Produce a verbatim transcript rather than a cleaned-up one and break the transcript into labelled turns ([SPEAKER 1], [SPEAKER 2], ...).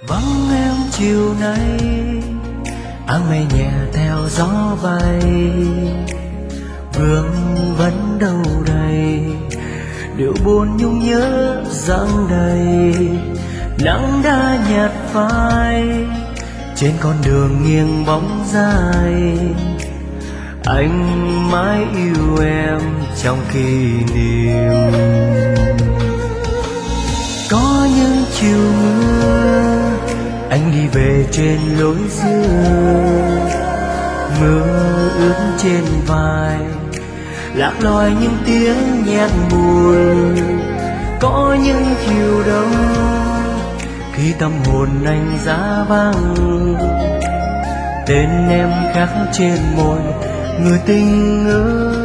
[SPEAKER 1] Vắng em chiều nay, áng mây nhẹ theo gió bay, vương vấn đâu đây, điệu buồn nhung nhớ dâng đầy. Nắng đã nhạt phai trên con đường nghiêng bóng dài, anh mãi yêu em trong kỷ niệm. Có những chiều mưa anh đi về trên lối xưa, mưa ướt trên vai lạc loài những tiếng nhạc buồn. Có những chiều đông khi tâm hồn anh giá vắng, tên em khắc trên môi người tình ơi.